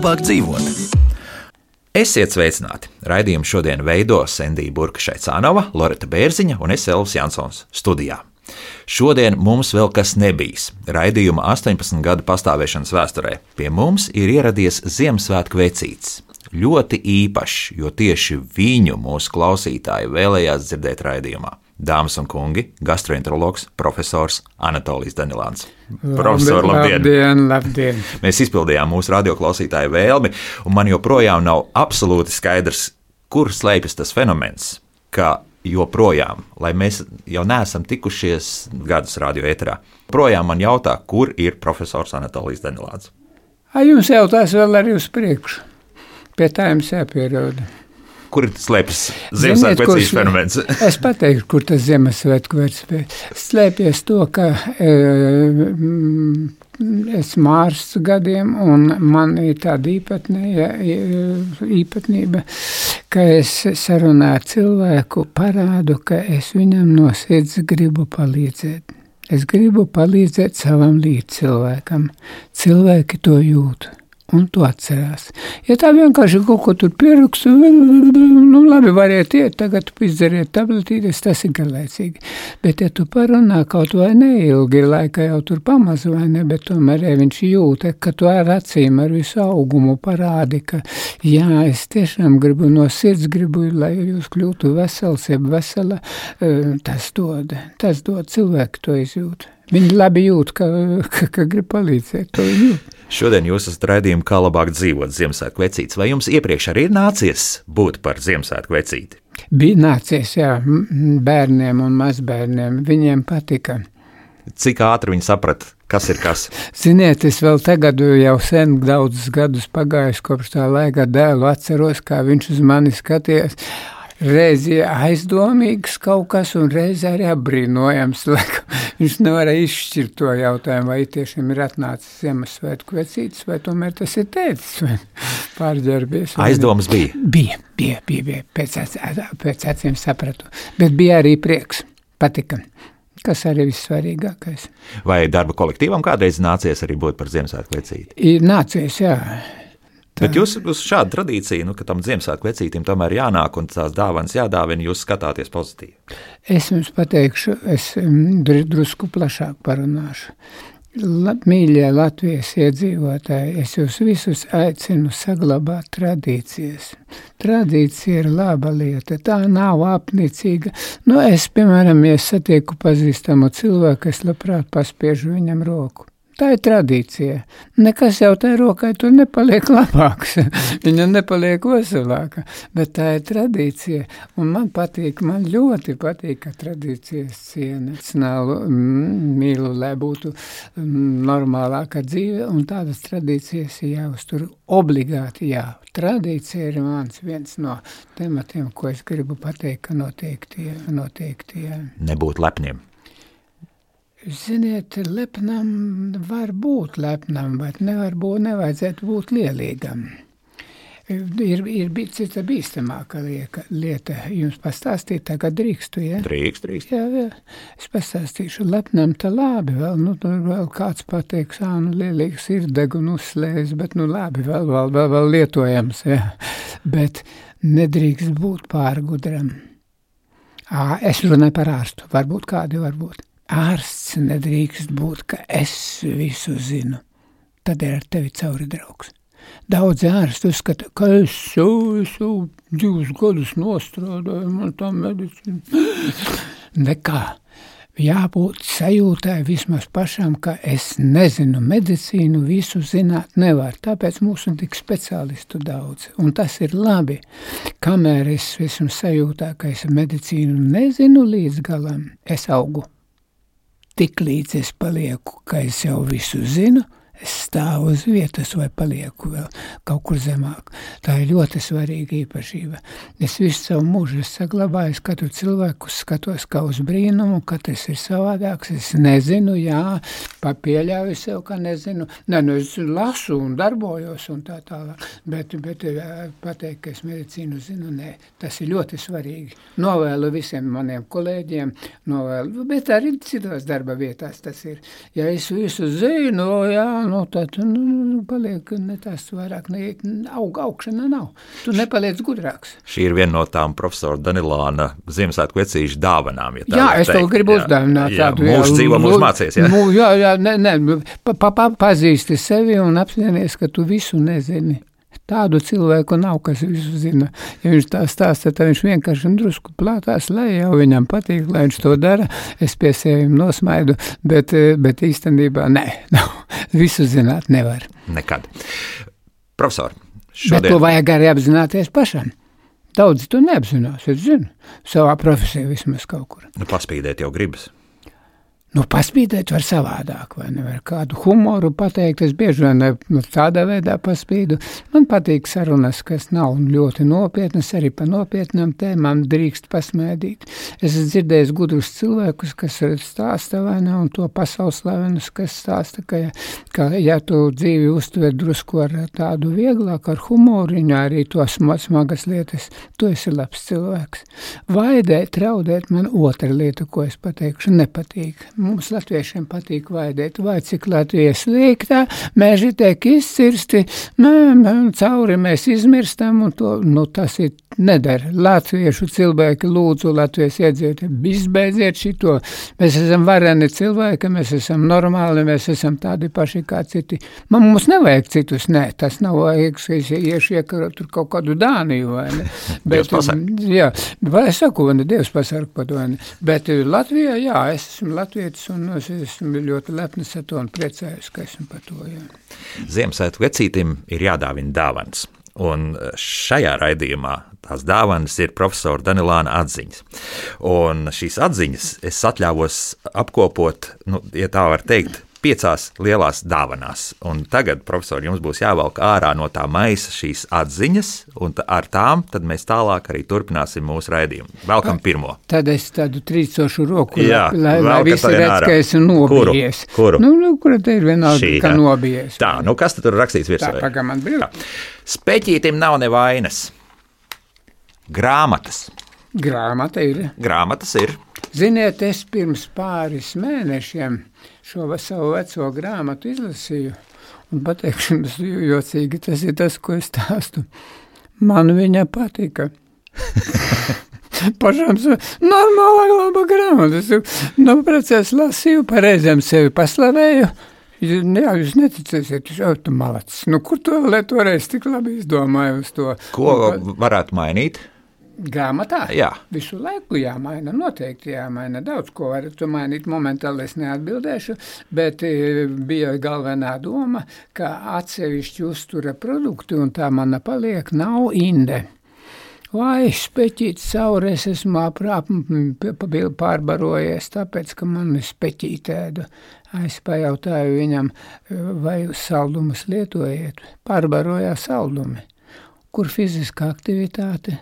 labāk dzīvot. Esiet sveicināti! Raidījumu šodien veido Sendija Burka-Šaicānova, Loreta Bērziņa un es Elvis Jansons studijā. Šodien mums vēl kas nebijis. Raidījuma 18 gadu pastāvēšanas vēsturē pie mums ir ieradies Ziemassvētku vecītis. Ļoti īpašs, jo tieši viņu mūsu klausītāji vēlējās dzirdēt raidījumā. Dāmas un kungi, gastroenterologs profesors Anatolijs Danilāns. Profesor, labdien! Labdien! Mēs izpildījām mūsu radioklausītāju vēlmi, un man joprojām nav absolūti skaidrs, kur slēpjas tas fenomens, ka joprojām, lai mēs jau neesam tikušies gadus radio ēterā, projām man jautā, kur ir profesors Anatolijs Danilāns. Jums jautās vēl arī uz priekšu. Pie tā jums jāpierod. Kur slēpjas Ziemassvētku vecītes fenomens? Es pateikšu, kur tas Ziemassvētku vecītes slēpjas to, ka esmu ārsts gadiem, un man ir tāda īpatnība, ka es sarunāju ar cilvēku, parādu, ka es viņam no sirds gribu palīdzēt. Es gribu palīdzēt savam līdzcilvēkam. Cilvēki to jūt. Un to atcerās. Ja tā vienkārši kaut ko tur pierakstu, labi, variet iet, tagad izdariet tabletītes, tas ir garlaicīgi. Bet ja tu parunā kaut vai neilgi, laika jau tur pamaz vai ne, bet tomēr viņš jūt, ka tu ar acīm, ar visu augumu parādi, ka jā, es tiešām gribu no sirds, lai jūs kļūtu vesels, jeb vesela, tas dod cilvēki to izjūt. Viņi labi jūt, ka grib palīdzēt, to jūt. Šodien jūs esat raidījumi Kā labāk dzīvot Ziemassvētku vecītes. Vai jums iepriekš arī ir nācies būt par Ziemassvētku vecīti? Bija nācies, jā, bērniem un mazbērniem. Viņiem patika. Cik ātri viņi saprata, kas ir kas? Ziniet, es vēl tagad jau sen daudzus gadus pagājuši kopš tā laika dēlu atceros, kā viņš uz mani skatījās. Reizi aizdomīgs kaut kas un reizi arī apbrīnojams. Viņš nevarēja izšķirt to jautājumu, vai tiešām ir atnācis Ziemassvētku vecītis, vai tomēr tas ir tētis, vai pārģērbies. Aizdomas bija? Bija. Pēc acīm sapratu. Bet bija arī prieks. Patika. Kas arī vissvarīgākais. Vai darba kolektīvam kādreiz nācies arī būt par Ziemassvētku vecīti? Ir nācies, jā. Bet jūs uz šādu tradīciju, ka tam Ziemassvētku vecītim tomēr jānāk un tās dāvanas jādāvina, jūs skatāties pozitīvi? Es jums pateikšu, es drusku plašāk parunāšu. Mīļie Latvijas iedzīvotāji, es jūs visus aicinu saglabāt tradīcijas. Tradīcija ir laba lieta, tā nav apnicīga. Es, piemēram, ja satieku pazīstamu cilvēku, es labprāt paspiežu viņam roku. Tā ir tradīcija. Nekas jau tai rokai tur nepaliek labāks. Viņa nepaliek veselāka. Bet tā ir tradīcija. Un man ļoti patīk, ka tradīcijas ciena. Es mīlu, lai būtu normālāka dzīve, un tādas tradīcijas ir jāuztur obligāti. Jā. Tradīcija ir viens no tematiem, ko es gribu pateikt, ka noteikti. Nebūt lepniem. Ziniet, lepnam var būt lepnam, bet nevajadzētu būt lielīgam. Ir cita bīstamāka lieta. Jums pastāstīt, tagad drīkstu, ja? Drīkst. Jā. Es pastāstīšu, lepnam tā labi vēl, tur vēl kāds pateiks, lielīgs ir deg un uzslēs, bet labi, vēl lietojams, jā. Bet nedrīkst būt pārgudram. Es runāju par ārstu, varbūt kādi. Ārsts nedrīkst būt, ka es visu zinu. Tad ir ar tevi cauri draugs. Daudzi ārsti uzskata, ka es 2 gadus nostrādāju, man tā medicīna. Nekā. Jābūt sajūtai vismaz pašam, ka es nezinu medicīnu, visu zināt nevar. Tāpēc mums ir tik speciālistu daudz. Un tas ir labi. Kamēr es esmu sajūtā, ka es medicīnu nezinu līdz galam, es augu. Tik līdz es palieku, ka es jau visu zinu, es stāvu uz vietas vai palieku vēl kaut kur zemāk. Tā ir ļoti svarīga īpašība. Es visu savu mūžu saglabāju, katru cilvēku skatos kā uz brīnumu, katrs ir savādāks. Es nezinu, pieļauju sev, ka nezinu. Es lasu un darbojos un tā tālāk. Bet pateikt, ka es medicīnu zinu, nē. Tas ir ļoti svarīgi. Novēlu visiem maniem kolēģiem, bet arī citos darba vietās tas ir. Ja es visu zinu, tad paliek ne tas vairāk, augšana nav. Tu nepaliec gudrāks. Šī ir viena no tām profesora Danilāna Ziemassvētku vecīšu dāvanām. Jā, es tev gribu uzdāvināt tādu. Mūžs dzīvo, mūžs mācies. Jā, pazīsti sevi un apzināties, ka tu visu nezini. Tādu cilvēku nav, kas visu zina. Ja viņš tā stāsta, tad viņš vienkārši drusku plātās, lai jau viņam patīk, lai viņš to dara. Es pie sevi nosmaidu, bet īstenībā visu zināt nevar. Nekad. Profesor, šodien... Bet to vajag arī apzināties pašam. Daudzi to neapzinās, es zinu. Savā profesijā vismaz kaut kur. Paspīdēt jau gribas. Paspīdēt var savādāk, vai nevar kādu humoru pateikt, es bieži vien tādā veidā paspīdu. Man patīk sarunas, kas nav ļoti nopietnas, arī pa nopietnām tēmām drīkst pasmēdīt. Es esmu dzirdējis gudrus cilvēkus, kas stāsta, vai ne, un to pasaulslavenus, kas stāsta, ka ja tu dzīvi uztver drusku ar tādu vieglāku, ar humoriņu, arī to smagas lietas, tu esi labs cilvēks. Vaidēt, raudēt, man otra lieta, ko es pateikšu, nepatīk. Mums latviešiem patīk vaidēt, vai cik Latvijas līgtā, meži tiek izcirsti, cauri mēs izmirstam, un to, tas ir nedara. Latviešu cilvēki lūdzu Latvijas iedzīvotāji, izbeidziet šito. Mēs esam vareni cilvēki, mēs esam normāli, mēs esam tādi paši kā citi. Mums nevajag citus, tas nav vajag, ka es iešu iekarot tur kaut kādu Dāniju, vai ne? Dievs pasarg. Jā, es saku, Dievs pasarg pat, vai ne? Bet Latvijā, jā, es esmu latvietis, un es esmu ļoti lepnis ar to un priecājos, ka esmu par to, jā. Ziemassvētku vecītim ir jādāvina dāvanas. Un šajā raidījumā tās dāvanas ir profesora Danilāna atziņas. Un šīs atziņas es atļāvos apkopot, ja tā var teikt, 5 lielās dāvanās. Un tagad, profesori, jums būs jāvelk ārā no tā maisa šīs atziņas, un ar tām tad mēs tālāk arī turpināsim mūsu raidījumu. Velkam pirmo. Tad es tādu trīcošu roku, jā, lai visi redz, ka esmu nobijies. Kuru? Kura te ir vienalga, ka nobijies. Tā, kas tad tur rakstīts virsū? Tā, pagā man brīv. Speķītim nav nevainas. Grāmatas. Grāmatas ir. Ziniet, es pirms pāris mēnešiem šo savu veco grāmatu izlasīju, un pateikšu jums jocīgi, tas ir tas, ko es stāstu. Man viņa patika. Pašam normālā laba grāmata. Es lasīju, pareizēm sevi paslavēju. Jā, jūs neticēsiet, tu malacis. Kur to vēl toreiz tik labi izdomāju uz to? Ko varētu mainīt? Grāmatā? Jā. Visu laiku jāmaina, noteikti jāmaina. Daudz ko varētu mainīt, momentāli es neatbildēšu, bet bija galvenā doma, ka atsevišķi uztura produkti, un tā mana paliek, nav inde. Vai speķīt savu, es esmu pārbarojies, tāpēc, ka man speķīt ēdu. Es pajautāju viņam, vai jūs saldumus lietojiet? Pārbarojā saldumi. Kur fiziskā aktivitāte?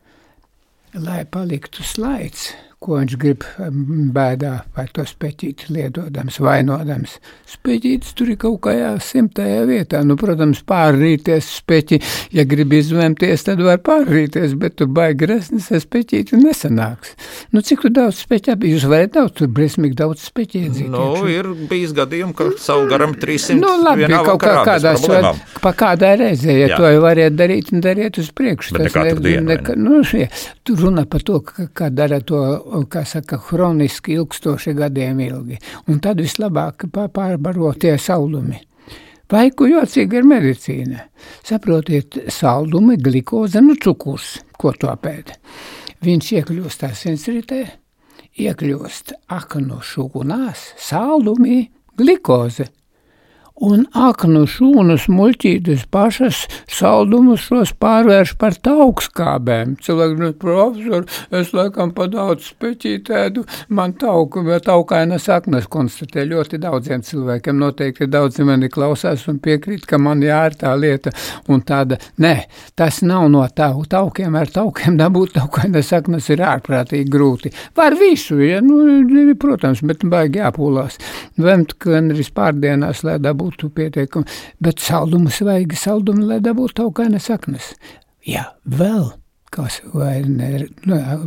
Lai paliktu slaids, ko viņš grib bēdā vai to speķīti liedodams, vainodams. Speķītis tur ir kaut kājā 100. vietā. Protams, pārrīties speķi, ja grib izvēmties, tad var pārrīties, bet tur baigi resnis ar speķīti nesanāks. Cik tu daudz speķi apī? Jūs varat daudz, tur briesmīgi daudz speķi iedzīt. Ir bijis gadījumi, ka savu garam 300 labi, vienā vakarā bez problēmām. Pa kādā reizē, ja to variet darīt un dariet uz priekšu. Bet ne katru dienu. Tu runā par to, kā dara to, kā saka, hroniski ilgstoši gadiem ilgi. Un tad vislabāk pārbarotie saldumi. Vaiku jocīgi ir medicīna. Saprotiet, saldumi, glikoze, cukurs, ko to pēd. Viņš iekļūst asinsritē, iekļūst aknu šūnās, saldumi, glikoze. Un aknu šūnas muļķītes pašas saldumus šos pārvērš par taukskābēm. Cilvēki, profesor, es laikam pa daudz speķītēdu, man taukainas aknas konstatē ļoti daudziem cilvēkiem. Noteikti daudzi mani klausās un piekrīt, ka man jār tā lieta un tāda. Nē, tas nav no taukiem, ar taukiem dabūt taukainas aknas ir ārprātīgi grūti. Var visu, ja, protams, bet baigi jāpūlās. Vemt, ka arī pārdienās, lai dabūtu pietiekami, bet saldumus vajag lai dabūtu taukainas saknes. Jā, vēl, kas vai ne,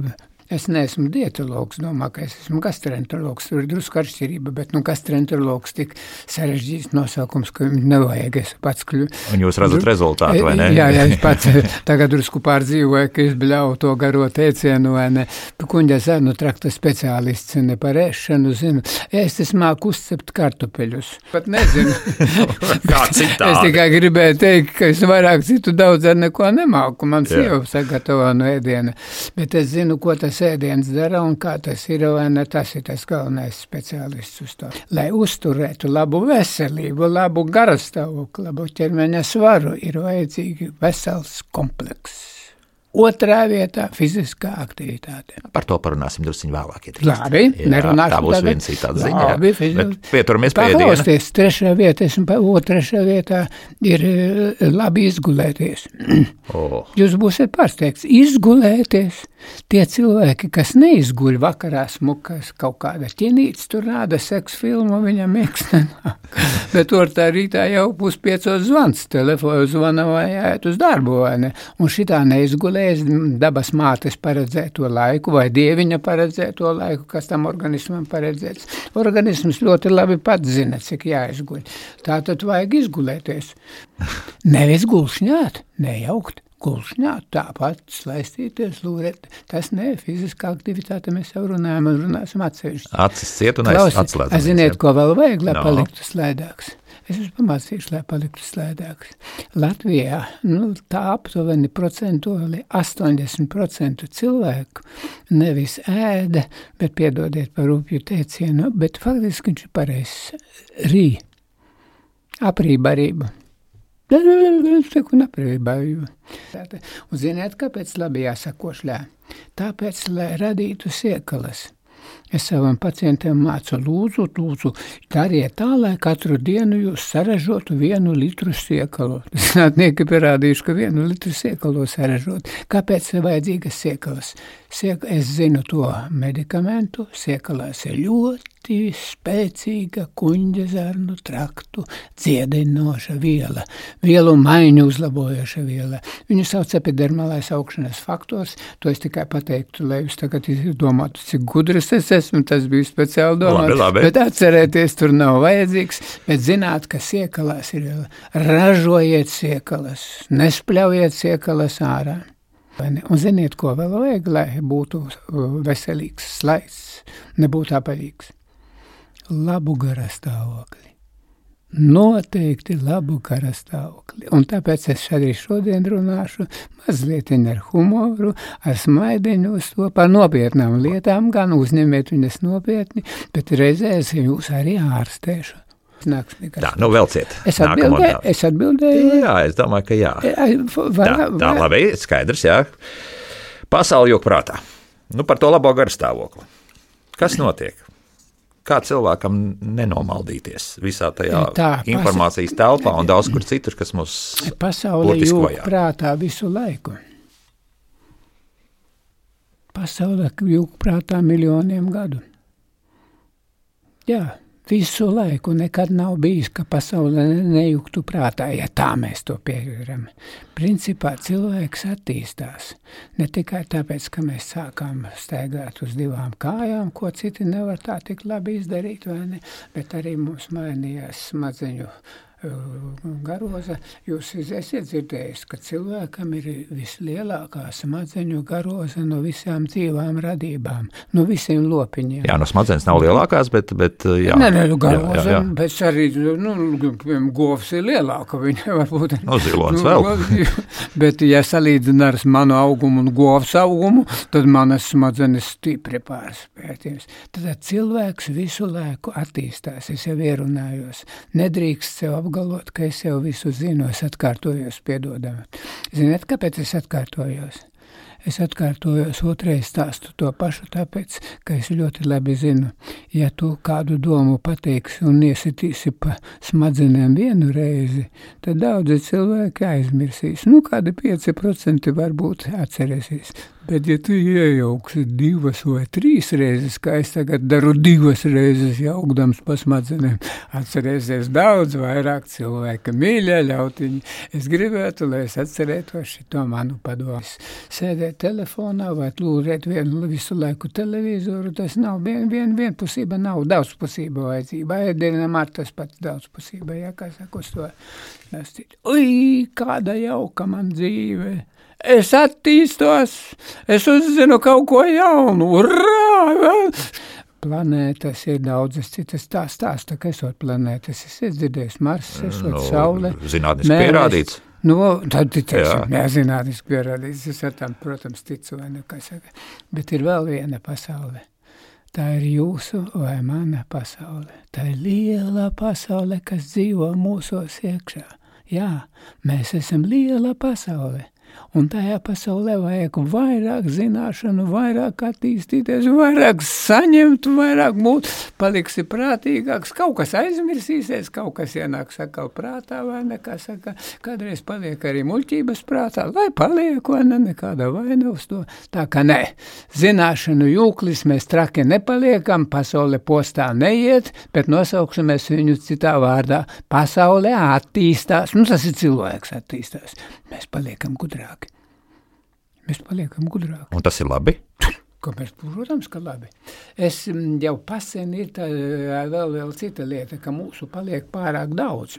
Es neesmu dietologs, domāju, ka es esmu gastroenterologs, tur ir drusku atšķirība, bet gastroenterologs tik sarežģīts nosaukums, ka nevajag, es pats kļuvu. Un jūs redzat rezultātu, vai ne? Jā, es pats tagad drusku pārdzīvoju, ka es bļauju to garo teicienu, vai ne? Kuņģa zarnu trakta speciālists, ne par ēšanu, zinu. Es māku uzcept kartupeļus. Pat nezinu. Kā citādi. Es tikai gribēju teikt, ka es vairāk citu daudz ar neko nemāku. Man sieva sagatavo no ēdiena. Bet es zinu, ko tas ēdiens dara un kā tas ir, vai ne, tas ir tas galvenais speciālists uz to. Lai uzturētu labu veselību, labu garastāvokli, labu ķermeņa svaru, ir vajadzīgi vesels komplekss. Otrā vietā fiziskā aktivitāte. Par to parunāsim drusciņ vēlāk. Labi, nerunāšu. Tā būs viena citāda ziņa. Labi, bet pieturamies pie ēdiena. Paklausties, trešā vietā ir labi izgulēties. Jūs būsiet pārsteigts. Izgulēties. Tie cilvēki, kas neizguļ vakarā smukas kaut kāda ķinīts, tur rāda seksu filmu, viņam miegs nenāk. Bet ortā rītā jau 4:30 zvans, telefonu zvana vai jāiet uz darbu, vai ne? Un šitā neizgulēs dabas mātes paredzēto laiku vai dieviņa paredzēto laiku, kas tam organismam paredzēts. Organisms ļoti labi pats zina, cik jāizguļ. Tātad vajag izgulēties. Nevis gulšņāt, nejaukt. Gulšņāt, tāpat slaistīties, lūrēt. Tas ne, fiziskā aktivitāte, mēs jau runājam un runāsim atsevišķi. Acis ciet un atslēdzamies. Ziniet, ko vēl vajag, lai paliktu slēdāks? Es jūs pamācīšu, lai paliktu slēdāks. Latvijā, tā aptuveni procentuāli 80% cilvēku nevis ēda, bet piedodiet par rupju teicienu, bet faktiski viņš ir pareizs. Rī. Aprībarība. Un ziniet, kāpēc labi jāsakošļā? Tāpēc, lai radītu siekalas. Es savam pacientiem mācu, lūdzu, dariet tā, lai katru dienu jūs saražotu 1 litru siekalu. Zinātnieki pierādījuši, ka 1 litru siekalu saražot. Kāpēc ir vajadzīgas siekalas? Es zinu to medikamentu, siekalās ir ļoti spēcīga kuņģa zarnu traktu dziedinoša viela, vielu maiņu uzlabojoša viela. Viņu sauc epidermālais augšanas faktors, to es tikai pateiktu, lai jūs tagad domātu, cik gudrs es esmu, tas bija speciāli domāt, labi. Bet atcerēties tur nav vajadzīgs, bet zināt, ka siekalās ir viela. Ražojiet siekalas, nespļaujiet siekalas ārā. Un ziniet, ko vēl vajag, lai būtu veselīgs slaids, nebūtu apaļīgs. Labu garastāvokli. Noteikti labu garastāvokli. Un tāpēc es arī šodien runāšu mazliet ar humoru, ar smaidiņu uz to par nopietnām lietām, gan uzņemiet viņas nopietni, bet reizē es jūs arī ārstēšu. Tā, velciet. Es atbildēju. Jā, es domāju, ka jā. Tā, labi, skaidrs, jā. Pasauli jūk prātā. Par to labo garastāvokli. Kas notiek? Kā cilvēkam nenomaldīties visā tajā informācijas telpā un daudz kur citur, kas mūs pasauli jūk prātā visu laiku. Pasauli jūk prātā miljoniem gadu. Jā. Visu laiku nekad nav bijis, ka pasaule nejuktu prātā, ja tā mēs to pieļauram. Principā cilvēks attīstās. Ne tikai tāpēc, ka mēs sākām staigāt uz 2 kājām, ko citi nevar tā tik labi izdarīt, vai ne? Bet arī mums mainījās smadzeņu garoza. Jūs esat dzirdējis, ka cilvēkam ir vislielākā smadzeņu garoza no visām dzīvām radībām, no visiem lopiņiem. Jā, no smadzenes nav lielākās, bet jā. Nē, garoza, jā. Bet arī, govs ir lielāka, viņa varbūt. Zilons vēl. Bet, ja salīdzina ar manu augumu un govs augumu, tad manas smadzenes stipri pārspētījums. Tad cilvēks visu laiku attīstās, es jau ierunājos. Nedrīkst sev apgalvot, ka es jau visu zinu, es atkārtojos, piedodam. Ziniet, kāpēc es atkārtojos? Es atkārtojos otrais stāstu to pašu, tāpēc, ka es ļoti labi zinu, ja tu kādu domu pateiksi un iesitīsi pa smadzenēm 1 reizi, tad daudzi cilvēki aizmirsīs. Kādi 5% varbūt atcerēsies. Bet, ja tu iejauksi 2 vai 3 reizes, kā es tagad daru 2 reizes jaukdams pa smadzenēm, atcerēsies daudz vairāk cilvēka. Mīļā ļautiņi, es gribētu, lai es atcerētos šito manu padomu. Sēdēt sēdēt telefonā vai lūrēt visu laiku televizoru, tas nav vienpusība, nav daudzpusība vajadzība. Ēdienam ar tas pats daudzpusība, ja, kā saka, uz to. Kāda jauka man dzīve! Es attīstos, es uzzinu kaut ko jaunu, urrā! Planētas ir daudzas citas tā stāsta, ka esot planētas, es dzirdējis Mars, esot Saule. Zinātniski pierādīts. Tad teiksim, zinātniski pierādīts, es ar tam, protams, ticu, vai kā saka. Bet ir vēl viena pasaule. Tā ir jūsu vai mana pasaule. Tā ir liela pasaule, kas dzīvo mūsos iekšā. Jā, mēs esam liela pasaule. Un tajā pasaulē vajag vairāk zināšanu, vairāk attīstīties, vairāk saņemt, vairāk būt, paliksi prātīgāks, kaut kas aizmirsīsies, kaut kas ienāks atkal prātā, vai nekā saka, kādreiz paliek arī muļķības prātā, lai paliek, vai nekāda vaina uz to. Tā kā nē, zināšanu jūklis mēs traki nepaliekam, pasaule postā neiet, bet nosauksimies viņu citā vārdā. Pasaule attīstās, tas ir cilvēks attīstās, mēs paliekam gudrāki. Mēs paliekam gudrāki. Un tas ir labi? Kāpēc? Protams, ka labi. Es jau pasen ir tā vēl cita lieta, ka mūsu paliek pārāk daudz.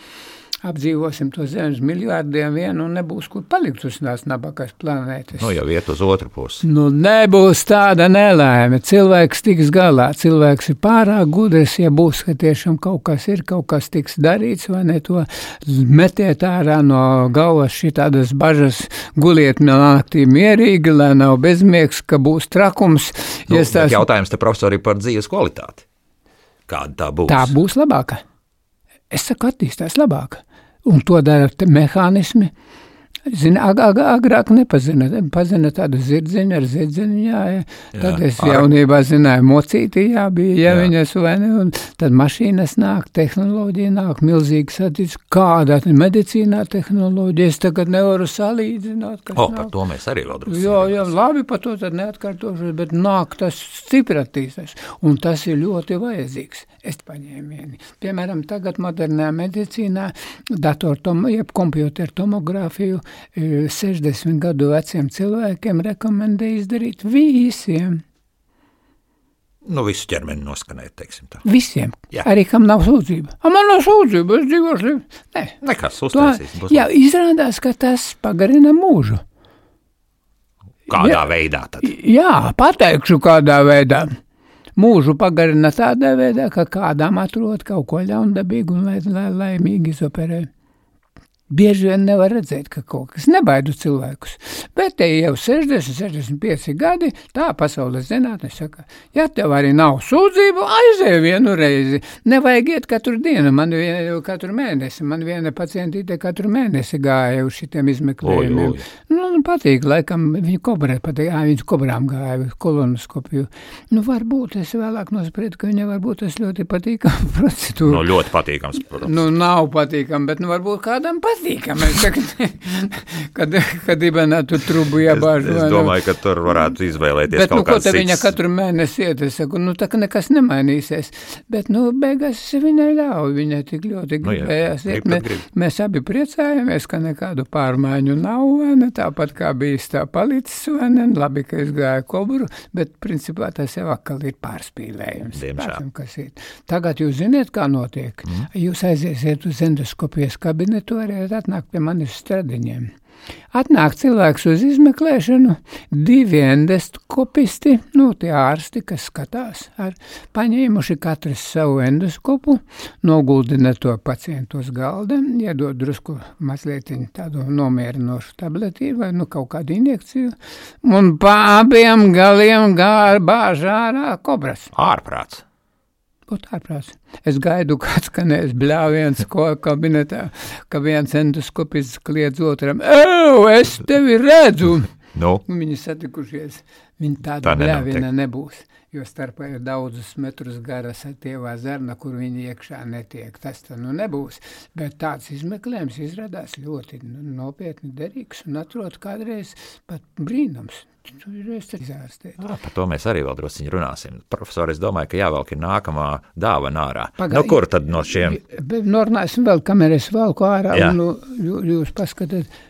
Apdzīvosim to zemes miljārdiem vienu un nebūs, kur palikt uz tās nabakās planētas. Jau iet uz otru pusi. Nebūs tāda nelaime. Cilvēks tiks galā. Cilvēks ir pārāk gudrs, ja būs, ka tiešām kaut kas ir, kaut kas tiks darīts, vai ne to metiet ārā no galvas šitādas bažas, guliet naktī mierīgi, lai nav bezmiegs, ka būs trakums. Jautājums te, profesori, par dzīves kvalitāti. Kāda tā būs? Tā būs labāka. Es saku, attīstās labāk. Un to dara mehānismi. Zini, agrāk pazina tādu zirdziņu ar zirdziņu, jā. Tad es jaunībā zināju, mocītī, bija, viņas vai ne, un tad mašīnas nāk, tehnoloģija nāk, milzīgas attīstības, kādā medicīnā tehnoloģija, es tagad nevaru salīdzināt, kas nāk. Par to mēs arī vēl drusku. Jā, labi, par to tad neatkārtošu, bet nāk tas stipri attīstās, un tas ir ļoti vajadzīgs. Es paņēmieni. Piemēram, tagad modernā medicīnā jeb kompjuteru tomogrāfiju 60 gadu veciem cilvēkiem rekomendē izdarīt visiem. Visu ķermeni noskanēt, teiksim tā. Visiem. Jā. Arī kam nav sūdzība. Man nav sūdzība, es dzīvošu. Nē. Nekas uztaisīs. Jā, izrādās, ka tas pagarina mūžu. Kādā veidā tad? Jā, pateikšu kādā veidā. Mūžu pagarina tādā veidā, ka kādām atrod kaut ko ļaundabīgu un laimīgi izoperē. Bieži vien nevar redzēt, ka kaut kas nebaidu cilvēkus, bet te jau 60-65 gadi, tā pasaules zinātne saka, ja tev arī nav sūdzību, aizēj vienu reizi, nevajag iet katru dienu, katru mēnesi, man viena pacientīte katru mēnesi gāja uz šitiem izmeklējumiem. Patīk, laikam, viņu kobrām gāja, kolonoskopiju. Varbūt es vēlāk nospriedu, ka viņa varbūt tas ļoti patīkam procedūra. Ļoti patīkams, protams. Nav patīkam, bet varbūt kādam patīkam. Kad ibanātu trubu jābāžu. Es domāju, ka tur varētu izvēlēties kaut kāds cits. Bet, ko te viņa katru mēnesi iet, es saku, tā ka nekas nemainīsies. Bet, beigās viņai ļauj, viņai tik ļoti gribējās iet. Mēs abi priecājamies, ka nekādu pārmaiņu nav, vai ne, tāpat kā bijis tā palicis, vai ne, labi, ka es gāju kobru, bet principā tas jau atkal ir pārspīlējums. Diemžēl. Tagad jūs ziniet, kā notiek. Jūs aiziesiet uz endoskopijas kabinetu, varētu atnākt pie manis stradiņiem. Atnāk cilvēks uz izmeklēšanu, 2 endoskopisti, tie ārsti, kas skatās, paņēmuši katrs savu endoskopu, noguldina to pacientu uz galda, iedod drusku mazliet tādu nomierinošu tableti vai kaut kādu injekciju, un pa abiem galiem bāž ārā kobras. Ārprāts. Ārprāts. Es gaidu, kāds skanēs bļāviens kabinetā, ka viens endoskopists kliedz otram, es tevi redzu! Viņi satikušies, viņi tāda bļāviena nebūs, jo starpā ir daudzus metrus garas tievā zarna, kur viņi iekšā netiek. Tas tā nebūs, bet tāds izmeklējums izrādās ļoti nopietni derīgs un atrod kādreiz pat brīnums. Par to mēs arī vēl drusciņi runāsim. Profesori, es domāju, ka jāvelk ir nākamā dāvana ārā. Kur tad no šiem? Norunāsim vēl, kamēr es velku ārā, un jūs paskatāt,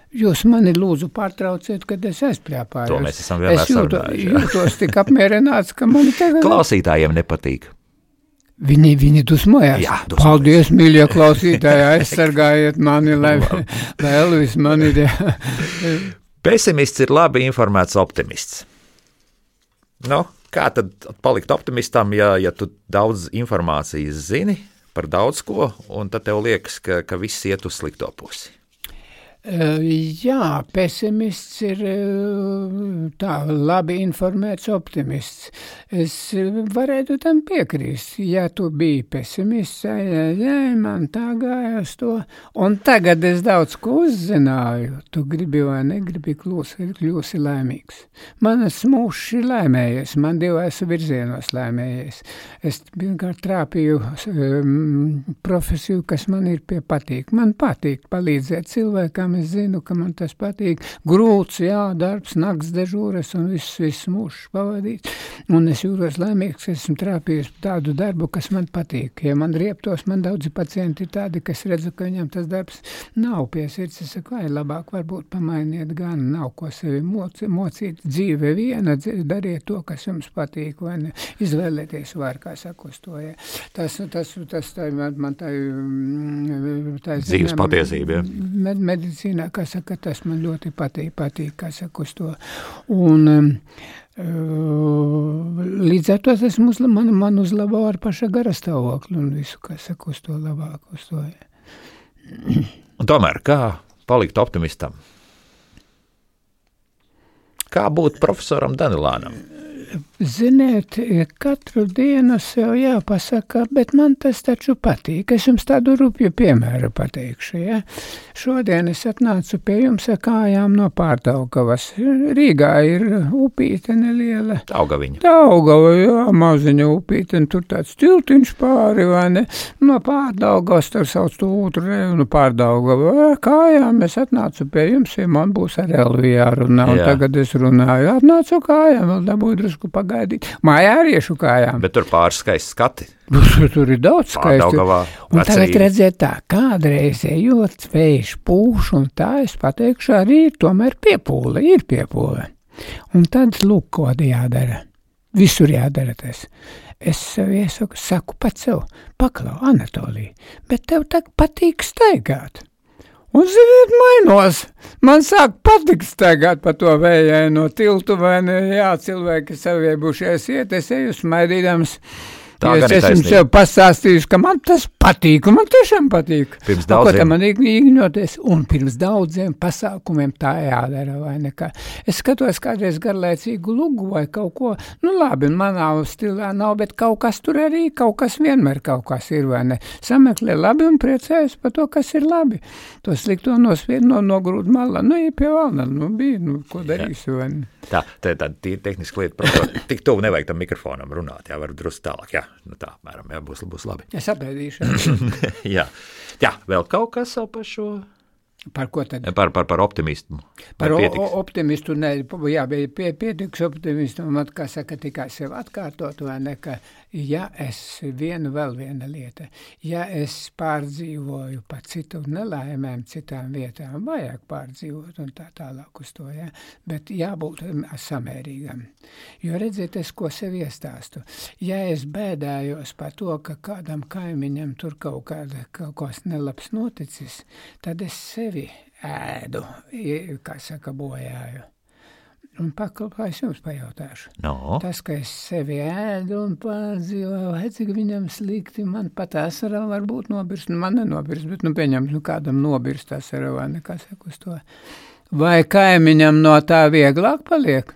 Jūs mani lūdzu pārtrauciet, kad es aizpļāpājos. To mēs esam vienmēr sarunājuši. Es jūtos tik apmierināts, ka mani tagad... Klausītājiem nepatīk. Viņi dusmojās. Jā, dusmojās. Paldies, mīļie klausītāji, aizsargājiet mani, lai Elvis mani... Pesimists ir labi informēts optimists. Nu, kā tad palikt optimistam, ja tu daudz informācijas zini par daudz ko, un tad tev liekas, ka viss iet uz slikto pusi? Jā, pesimists ir tā labi informēts optimists. Es varētu tam piekrist. Ja tu biji pesimists, man tā gāja uz to. Un tagad es daudz ko uzzināju. Tu gribi vai negribi kļūsi laimīgs. Manas mūžs ir laimējies, man divās virzienos laimējies. Es pirmkārt trāpīju profesiju, kas man ir patīk. Man patīk palīdzēt cilvēkam. Es zinu, ka man tas patīk. Grūts, jā, darbs, nakts dežūras un viss mūžs pavadīts. Un es jūtos laimīgs, ka esmu trāpījis tādu darbu, kas man patīk. Ja man rieptos, man daudzi pacienti ir tādi, kas redzu, ka viņam tas darbs nav pie sirds. Es saku, vai labāk varbūt pamainiet gan, nav ko sevi mocīt. Dzīve viena, dariet to, kas jums patīk, vai ne? Izvēlēties var, kā saku, uz to, ja. Tas tā, man tā dzīves patiesība, ja. Medicīnā, kā saka, tas man ļoti patīk, kā saka, uz to. Un līdz ar to tas man uzlabo ar paša garastāvokli un visu, kā saka, uz to labāk, uz to. Un tomēr, kā palikt optimistam? Kā būt profesoram Danilānam? Ziniet, katru dienu sev jāpasaka, bet man tas taču patīk. Es jums tādu rupju piemēru pateikšu, ja? Šodien es atnācu pie jums ar kājām no Pārdaugavas. Rīgā ir upīte neliela. Daugaviņa. Daugava, jā, maziņa upīte, un tur tāds tiltiņš pāri, vai ne? No Pārdaugavas, tur sauc to otru reju, no Pārdaugava. Kājām es atnācu pie jums, ja man būs ar Elvi jārunā, un tagad es runāju. Atnācu kājām, vēl dabūju drusku pagaidīt. Mājā riešu kājām. Bet tur pāris skaisti skati. Tur ir daudz skaisti. Un tagad redziet tā, kādreiz ejot vējš pūš, un tā es pateikšu arī tomēr piepūle, ir piepūle. Un tad lūk, ko jādara. Visur jādara tas. Es sev saku pats sev, paklau, Anatolija, bet tev tā patīk staigāt. Un, ziniet, mainos. Man sāk patikt staigāt pa to vējaino tiltu, vai ne, jā, cilvēki saviebušies iet, es eju smaidīdams. Es esmu sev pastāstījusi, ka man tas patīk, un man tiešām patīk. Pirms daudziem. Man ignoties, un pirms daudziem pasākumiem tā jādara, vai nekā. Es skatos kādreiz garlaicīgu lugu vai kaut ko, nu labi, manā stilā nav, bet kaut kas tur arī, kaut kas vienmēr kaut kas ir, vai ne. Sameklē labi un priecājos par to, kas ir labi. To slikto nogrūd malā, nu, ja pie valna, nu, bija, nu, ko darīšu, vai ne. Tā tīri tehniski lieta, protams, tik tuvu nevajag tam mikrofonam runāt, jā, var drusku tālāk, jā. Nu tā, mēram, jā, būs labi. Es apēdīšu. jā, vēl kaut kas par šo? Par ko tad? Par optimismu. Par optimistu, ne, jā, pietiks optimistu, man, kā saka, tikai sev atkārtot, vai ne, ka, ja es vēl viena lieta, ja es pārdzīvoju pa citu nelaimēm, citām vietām, vajag pārdzīvot un tā tālāk uz to, ja, bet jābūt samērīgam. Jo redziet, es ko sev iestāstu. Ja es bēdājos par to, ka kādam kaimiņam tur kaut kas nelabs noticis, tad es sevi ēdu, kā saka, bojāju. Un paklāpājus jums pajautāšu. No. Tas, ka es sevi ēdu un pārdzīvoju, vai cik viņam slikti, man pat asara varbūt nobirst, man nenobirst, bet, nu, pieņem, nu, kādam nobirst asara, vai nekā saka uz to. Vai kaimiņam no tā vieglāk paliek?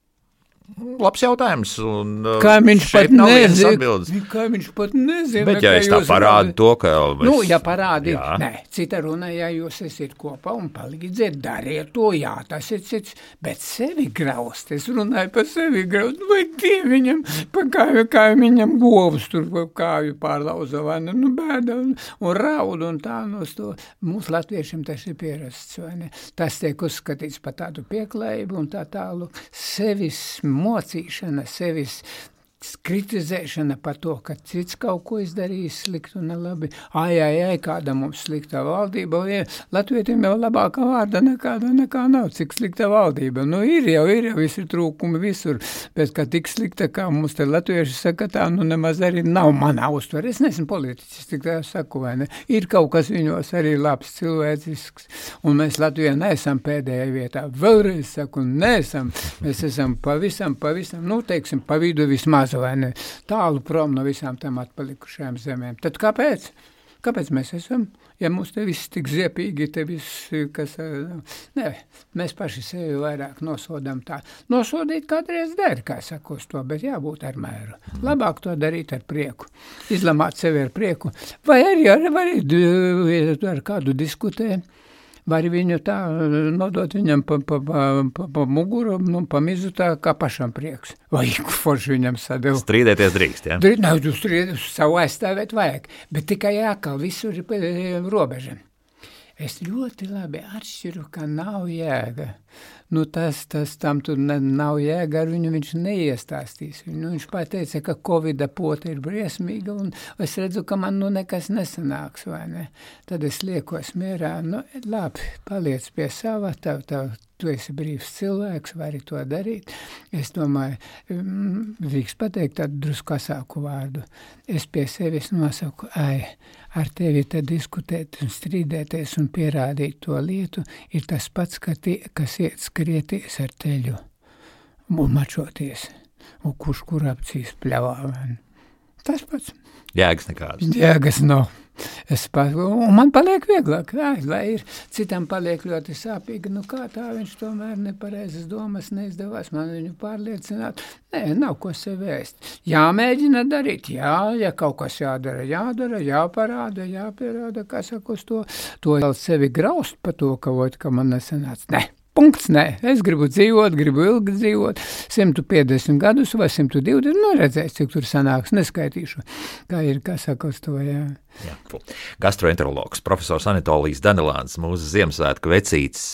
Labs jautājums, un kaimiņš šeit nav vienas atbildes. Kaimiņš pat nezina, bet ja es tā parādu to, ka... Nu, ja parādi, nē, cita runa, ja jūs esat kopā un palīdziet, dariet to, jā, tas ir cits, bet sevi graust, es runāju par sevi graust, vai dieviņam, pa kaimiņam govs tur kāju pārlauza, vai ne, nu, bēda un raud un tā, no to, mūsu latviešiem tas ir pierasts, vai ne, tas tiek uzskatīts par tādu pieklājību un tā tālu, sevis mocīšana, sevis kritizēšana par to, ka cits kaut ko izdarījis sliktu un labi. Ai, kāda mums sliktā valdība. Latvietim jau labākā vārda nekā nav, cik slikta valdība. Nu, ir jau visi trūkumi visur, bet ka tik slikta, kā mums te latvieši saka, tā nemaz arī nav manā uztver. Es neesmu politiķis, tik tā saku, vai ne? Ir kaut kas viņos arī labs, cilvēcisks, un mēs Latvijā neesam pēdējā vietā. Vēlreiz saku, neesam. Mēs esam pavisam, nu, teiksim, pa vidu vismaz, vai ne, tālu prom no visām tam atpalikušajām zemēm. Tad kāpēc? Kāpēc mēs esam? Ja mums te viss tik ziepīgi, te viss, kas... Nē, mēs paši sevi vairāk nosodam tā. Nosodīt kādreiz der, kā sakos to, bet jābūt ar mēru. Labāk to darīt ar prieku. Izlamāt sevi ar prieku. Vai arī ar kādu diskutē. Var viņu tā nodot viņam pa muguru, pa mizu tā kā pašam prieks. Vai forši viņam sadeva. Strīdēties drīkst, jā? Savu aizstāvēt vajag, bet tikai jākal visur ir robeža. Es ļoti labi atšķiru, ka nav jēga. Nu, tam tur nav jēga, ar viņu viņš neiestāstīs. Viņš pateica, ka Covida pota ir briesmīga, un es redzu, ka man nekas nesanāks, vai ne? Tad es liekos mierā, labi, paliec pie sava, tu esi brīvs cilvēks, vari to darīt. Es domāju, drīkst pateikt tādu drusku asāku vārdu. Es pie sevis nosaku, ar tevi te diskutēt un strīdēties un pierādīt to lietu ir tas pats, kas iet skrieties ar teļu un mačoties. Un kur apcīs pļavā. Tas pats. Jēgas nekādas. Jēgas nav. Un man paliek vieglāk, lai ir citam paliek ļoti sāpīgi, kā tā viņš tomēr nepareizas domas neizdevās man viņu pārliecināt. Nē, nav ko sev vēst. Jāmēģina darīt, ja kaut kas jādara, jāpierāda, kā sakos to vēl sevi graust pa to, ka man nesanāca. Nē. Punkts, nē. Es gribu dzīvot, gribu ilgi dzīvot, 150 gadus vai 120, redzēs, cik tur sanāks, neskaitīšu. Kā ir, kā sakos to, jā. Gastroenterologs, profesors Anatolijs Danilāns, mūsu Ziemassvētku vecītis.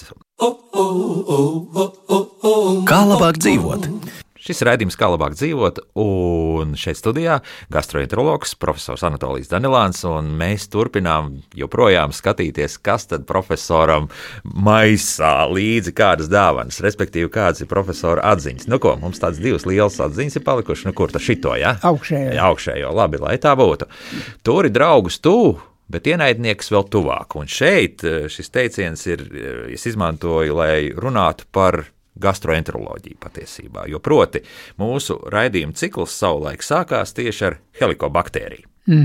Kā labāk dzīvot? Šis raidījums Kā labāk dzīvot, un šeit studijā gastroenterologs, profesors Anatolijs Danilāns, un mēs turpinām joprojām skatīties, kas tad profesoram maisā līdzi kādas dāvanas, respektīvi kādas ir profesora atziņas. Ko, mums tāds divas lielas atziņas ir palikušas, kur tas šito, ja? Augšējo, labi, lai tā būtu. Turi draugus tuvu, bet ienaidnieks vēl tuvāk, un šeit šis teiciens ir, es izmantoju, lai runātu par gastroenteroloģiju patiesībā, jo proti mūsu raidījuma cikls savulaik sākās tieši ar helikobaktēriju.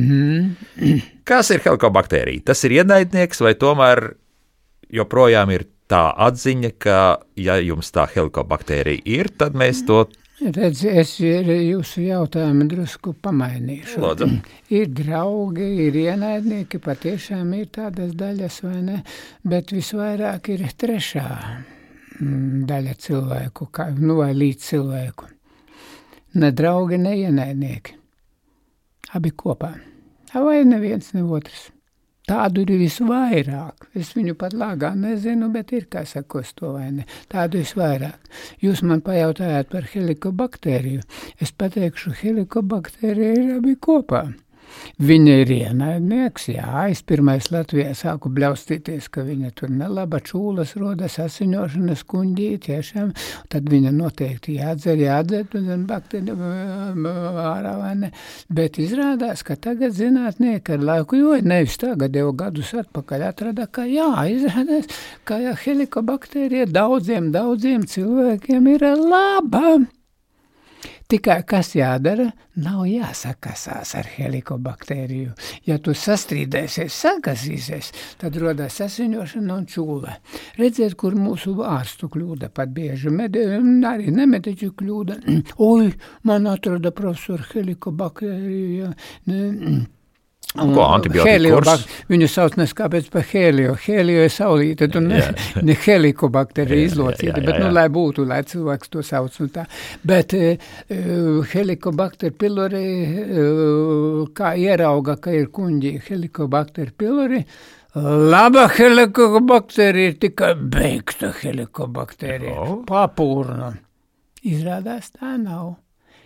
Kas ir helikobaktērija? Tas ir ienaidnieks vai tomēr joprojām ir tā atziņa, ka ja jums tā helikobaktērija ir, tad mēs to... Redzi, es jūsu jautājumu drusku pamainīšu. Lūdzu. Ir draugi, ir ienaidnieki, patiešām ir tādas daļas, vai ne, bet visvairāk ir trešā daļa cilvēku, vai līdz cilvēku. Ne draugi, ne ienaidnieki. Abi kopā. Vai neviens, ne otrs. Tādu ir visvairāk. Es viņu pat lāgā nezinu, bet ir, kā sakos to vai ne. Tādu visvairāk. Jūs man pajautājāt par helikobaktēriju. Es pateikšu, helikobaktērija ir abi kopā. Viņa ir ienaidnieks, es pirmais Latvijā sāku bļaustīties, ka viņa tur nelaba čūlas rodas, asiņošanas kuņģī, tiešām, tad viņa noteikti jādzer, un bakteri ārā vai ne, bet izrādās, ka tagad zinātnieki ar laiku, jo nevis tagad jau gadus atpakaļ atrada, ka izrādās, ka helikobaktērija daudziem cilvēkiem ir laba. Tikai kas jādara, nav jāsakasās ar helikobaktēriju. Ja tu sastrīdēsies, sakasīsies, tad rodas asiņošana un čūla. Redziet, kur mūsu ārstu kļūda pat bieži, arī nemediķu kļūda. Oi, man atrada profesor helikobaktēriju, Viņu sauc neskāpēc par helio. Helio ir saulīte, un ne helikobakterija izlocīta, bet, lai būtu, lai cilvēks to sauc un tā. Bet helikobakter pylori, kā ierauga, ka ir kuņģi helikobakter pylori, laba helikobakterija ir tikai beigta helikobakterija. Papūrna. Izrādās tā nav.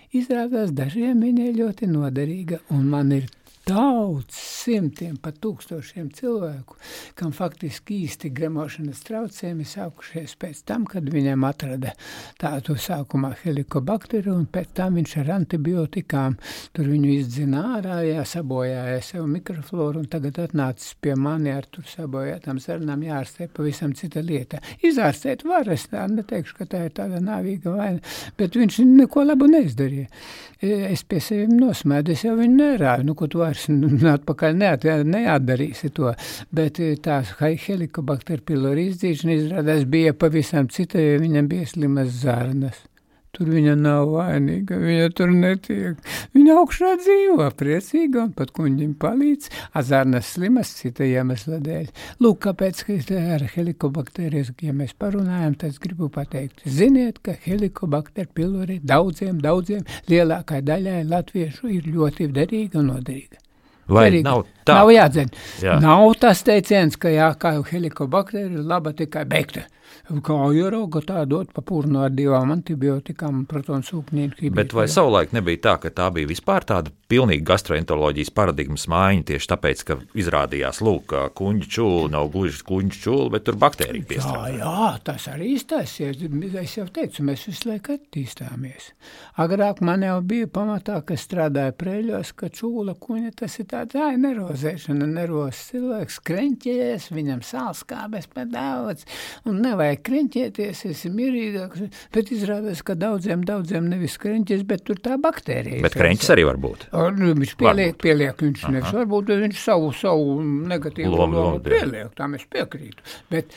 Izrādās, dažiem viņa ir ļoti noderīga, un man ir daudz, simtiem, pat tūkstošiem cilvēku, kam faktiski īsti gremošanas traucējumi sākušies pēc tam, kad viņam atrada tādu sākumā helikobakteru, un pēc tam viņš ar antibiotikām tur viņu izdzina ārā, sabojāja sev mikrofloru, un tagad atnācis pie mani ar tur sabojātām sarunām jārastē pavisam cita lieta. Izārstēt var, es neteikšu, ka tā ir tāda nāvīga vaina, bet viņš neko labu neizdarīja. Es pie sevi nosmēdu, es jau viņu nerāju, ko tu vairs atpakaļ neatdarīsi to, bet tā helikobakter pylori izdzīšana izrādās bija pavisam cita, jo viņam bija slimas zarnas. Tur viņa nav vainīga, viņa tur netiek. Viņa augšā dzīvo, priecīga, un pat kuņģim palīdz, zarnas slimas cita iemesla dēļ. Lūk, kāpēc ar helikobakterijas, ja mēs parunājam, tad es gribu pateikt, ziniet, ka helikobakter pylori daudziem, lielākai daļai latviešu ir ļoti derīga un noderīga. Vai derīga. Nav tā? Nav jādzen. Jā. Nav tas teiciens, ka kā helikobakter ir laba tikai beigta. Kā ierauga tā dot papūrnu ar 2 antibiotikām, protonsūknīnu. Bet vai savulaik nebija tā, ka tā bija vispār tāda pilnīgi gastroenteroloģijas paradigmas maiņa tieši tāpēc, ka izrādījās, lūk, kuņģa čūla nav gluži kuņģa čūla, bet tur baktērija piestrādā? Jā, tas arī iztaisies. Es jau teicu, mēs visu laiku attīstāmies. Agrāk man jau bija pamatā, ka strādāja Preļos, ka čūla kuņa, tas ir tāda nervozēšana, nervozs cilvēks kreņķēs, viņam sālskābes pa daudz, un nevajag kreņķēties, esi mierīgāks, bet izrādās, ka daudziem nevis kreņķēs, bet tur tā baktērija. Bet kreņķis arī var būt? Viņš pieliek, viņš nevis varbūt, viņš savu negatīvu lomu pieliek, tā mēs piekrītu. Bet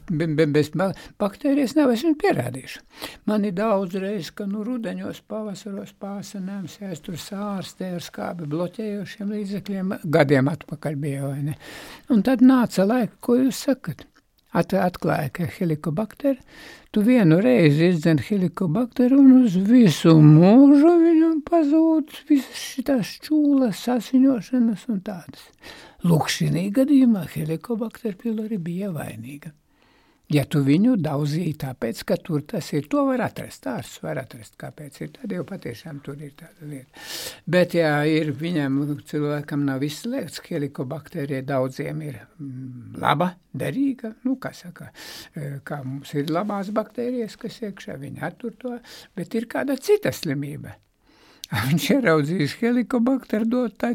bez baktērijas nav es viņu pierādīšu. Man ir daudz reiz, ka rudeņos, pavasaros pāsanājums, ja es tur sārstē ar skābi bloķējošiem līdzekļiem, gadiem atpakaļ bija, vai ne? Un tad nāca laika, ko jūs sakat? Atklāja, ka helikobakter, tu vienu reizi izdzen helikobakteru un uz visu mūžu viņam pazūd visas šitās čūlas, sasiņošanas un tādas. Lūk, šī gadījumā helikobakter pylori bija vainīga. Ja tu viņu daudzīji tāpēc, ka tur tas ir, to var atrast, ārsts var atrast, kāpēc ir, tad jau patiešām tur ir tāda lieta. Bet, ja ir viņam, cilvēkam nav izslēgts, helikobakterija daudziem ir laba, derīga, kā saka, kā mums ir labās baktērijas, kas iekšā, viņi attur to, bet ir kāda cita slimība. Viņš ieraudzījis helikobakteru dot tai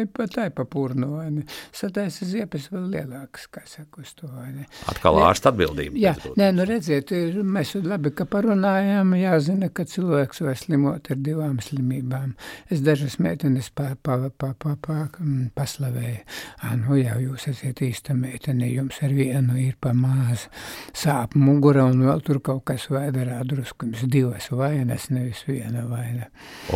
papūrnu, vai ne? Sataisa ziepes vēl lielākas, kā saka, uz to, vai ne? Atkal ārsta atbildība. Jā, redziet, mēs labi, ka parunājām, jāzina, ka cilvēks var slimot ar 2 slimībām. Es dažas meitenes paslavēju. Jā, jūs esat īsta meitene, jums ar vienu ir pa maz sāp mugura un vēl tur kaut kas vēderā drusku. 2 vainas, nevis 1 vaina.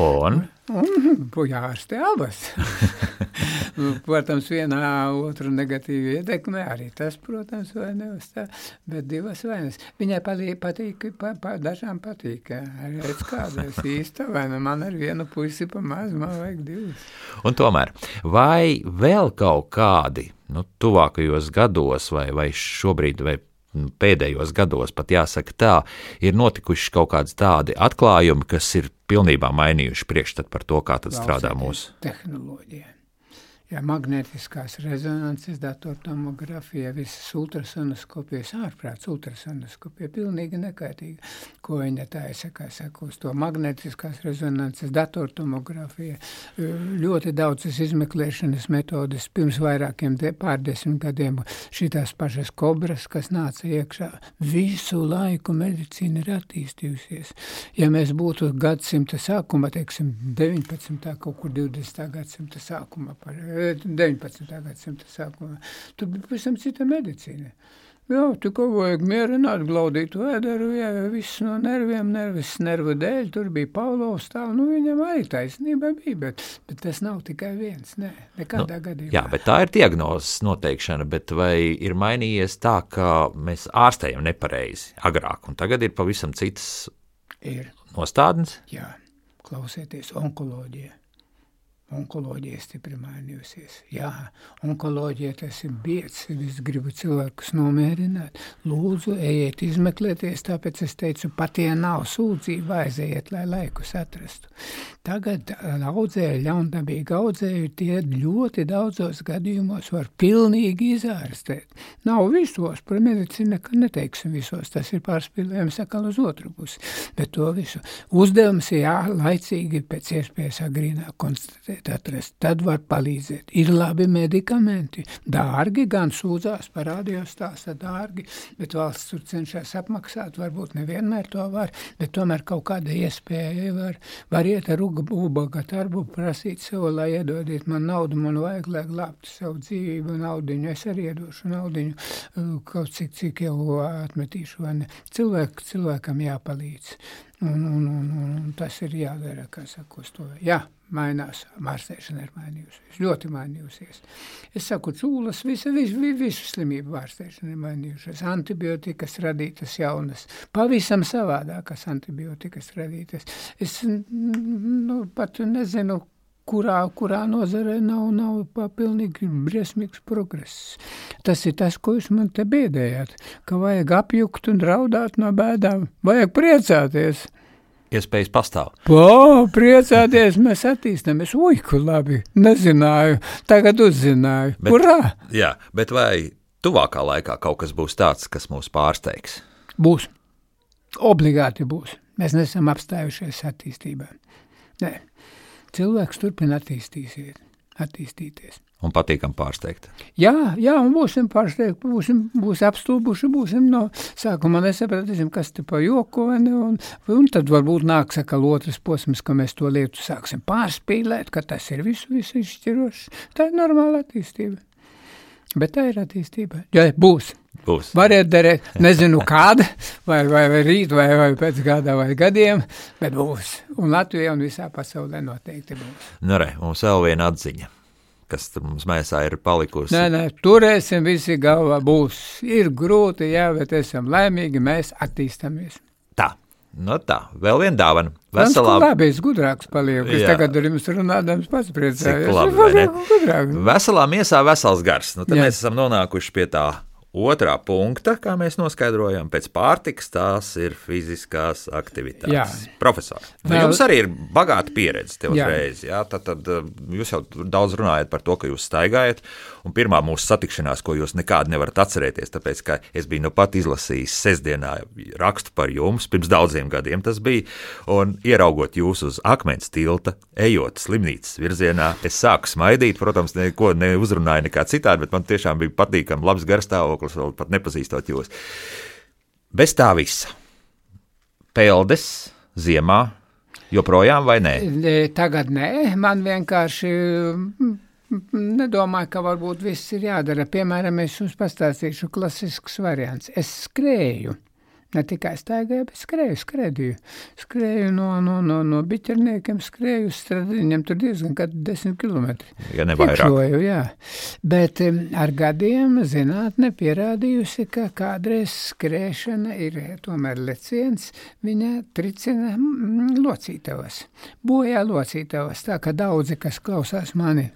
Jārastē abas. Protams, vienā otru negatīvi ietekmē, arī tas, protams, vai nevis tā, bet 2 vainas. Viņai patīk, dažām patīk, redz kādas īsta vaina, man ar vienu puisi pa maz, man vajag 2. Un tomēr, vai vēl kaut kādi, tuvākajos gados vai šobrīd, vai pēdējos gados, pat jāsaka tā, ir notikuši kaut kāds tādi atklājumi, kas ir pilnībā mainījuši priekšstatu par to, kā tad strādā mūsu tehnoloģija. Ja magnetiskās rezonances, datortomografija, visas ultrasonoskopijas, ārprāts ultrasonoskopija, pilnīgi nekaitīga. Ko viņa taisa, kā saka, uz to magnetiskās rezonances, datortomografija, ļoti daudzas izmeklēšanas metodes, pirms vairākiem pārdesmit gadiem šitās pašas kobras, kas nāca iekšā. Visu laiku medicīna ir attīstījusies. Ja mēs būtu gadsimta sākuma, teiksim, 19. kaut kur 20. gadsimta sākuma 19. gadsimta sākumā. Tur bija pavisam cita medicīna. Jā, tikai vajag mierināt, glaudīt vēderu, viss no nerviem, nervu dēļ, tur bija Pavlovs stāv, viņam arī taisnība bija, bet tas nav tikai viens, nekādā gadījumā. Jā, bet tā ir diagnozes noteikšana, bet vai ir mainījies tā, ka mēs ārstējam nepareizi agrāk, un tagad ir pavisam citas nostādnes? Jā, klausieties, onkoloģija. Onkoloģija stipri mainījusies. Jā, onkoloģija tas ir biedrs, es gribu cilvēkus nomierināt. Lūdzu, ejiet izmeklēties, tāpēc es teicu, pat ja nav sūdzība, aiziet, lai laikus atrastu. Tagad audzēju, ļaundabīgi audzēju, tie ļoti daudzos gadījumos var pilnīgi izārstēt. Nav visos, par medicīnu neteiksim visos, tas ir pārspīlējums atkal uz otru pusi, bet to visu. Uzdevums ir laicīgi pēc iespējas agrīnāk konstatēt, atrast, tad var palīdzēt. Ir labi medikamenti, dārgi, gan sūdzās par radiostāsta dārgi, bet valsts tur cenšas apmaksāt, varbūt nevienmēr to var, bet tomēr kaut kāda iespēja var iet ar ubaga tarbu, prasīt sev, lai iedodiet man naudu, man vajag, lai glābtu savu dzīvību, naudiņu, es arī iedošu naudiņu, kaut cik jau atmetīšu, vai ne. Cilvēkam jāpalīdz. Un tas ir jādara, kā saka, uz to. Jā, mainās, ārstēšana ir mainījusies, ļoti mainījusies. Es saku, cūlas, visu slimību ārstēšana ir mainījušies. Antibiotikas radītas jaunas, pavisam savādākas antibiotikas radītas. Es pat nezinu, kurā nozarē nav pilnīgi briesmīgs progress. Tas ir tas, ko jūs man te bēdējāt, ka vajag apjukt un raudāt no bēdām, vajag priecāties. Iespējas pastāv. Priecāties, mēs attīstamies. Kur labi, nezināju, tagad uzzināju. Urā! Jā, bet vai tuvākā laikā kaut kas būs tāds, kas mūs pārsteigs? Būs. Obligāti būs. Mēs nesam apstājušies attīstībā. Nē. Cilvēks turpina attīstīties. Un patīkam pārsteigt. Jā, un būsim pārsteigti, būs apstulbuši, būsim no sākumā nesapratīsim, kas te pa joku, un tad varbūt nāks atkal otrs posms, ka mēs to lietu sāksim pārspīlēt, ka tas ir visu izšķirošs. Tā ir normāla attīstība. Bet tā ir attīstība. Jā, būs. Variet darēt, nezinu kāda, vai rīt, vai pēc gada, vai gadiem, bet būs. Un Latvijā un visā pasaulē noteikti būs. Mums vēl viena atziņa, kas mums mēsā ir palikusi. Nē, turēsim visi galvā, būs. Ir grūti, jā, bet esam laimīgi, mēs attīstamies. Tā, vēl viena dāvana. Labi, es gudrāks palieku, es tagad ar jums runādams pats priecājos. Cik labi, vai ne? Veselā miesā vesels gars. Tad mēs esam nonākuši pie tā otrā punkta, kā mēs noskaidrojam, pēc pārtikas tās ir fiziskās aktivitātes. Jā. Profesor, jums arī ir bagāta pieredze te uzreiz. Jā, tad jūs jau daudz runājat par to, ka jūs staigājat, un pirmā mūsu satikšanās, ko jūs nekādi nevarat atcerēties, tāpēc, ka es biju pat izlasījis sestdienā rakstu par jums, pirms daudziem gadiem tas bija, un ieraugot jūs uz akmens tilta, ejot slimnīcas virzienā, es sāku smaidīt, protams, neko neuzrunāju nekā citādi, bet man tiešām bija patīkami labs garstāvoklis, vēl pat nepazīstot jūs. Bez tā visa. Peldes ziemā joprojām vai nē? Tagad nē, man vienkārši nedomāju, ka varbūt viss ir jādara. Piemēram, es jums pastāstīšu klasisks variants. Es skrēju. Ne tikai staigāju, bet skrēju. Skrēju no biķerniekiem, skrēju uz Stradiņiem, tur diezgan 10 kilometri. Ja ne vairāk. Piekšoju, jā. Bet ar gadiem zinātne pierādījusi, ka kādreiz skrēšana ir tomēr leciens, viņa tricina locītavas. Bojā locītavas, tā ka daudzi, kas klausās mani,